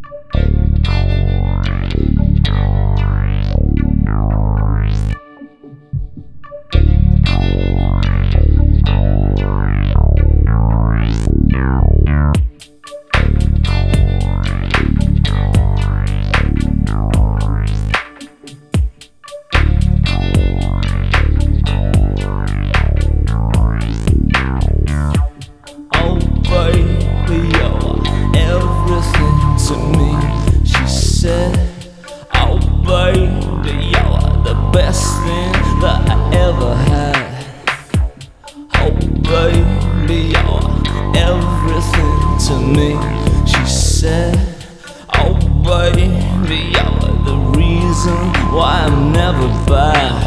Best thing that I ever had. Oh baby, you're everything to me, she said. Oh baby, you're the reason why I'm never bad.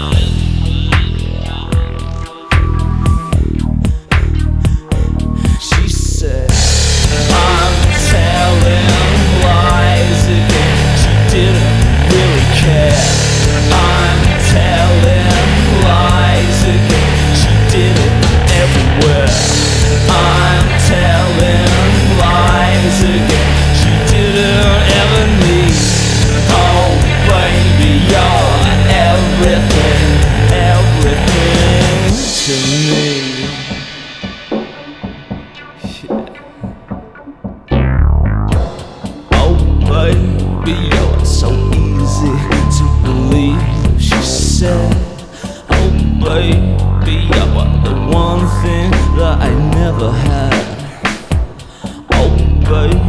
She said, I'm telling lies again. She didn't really care. I'm telling lies again. She did it everywhere. I'm telling lies again. She didn't ever need. Oh baby, you're everything, everything to me. Yeah. Oh baby, you're so easy to believe, she said. Oh baby, you're the one thing that I never had. Oh baby,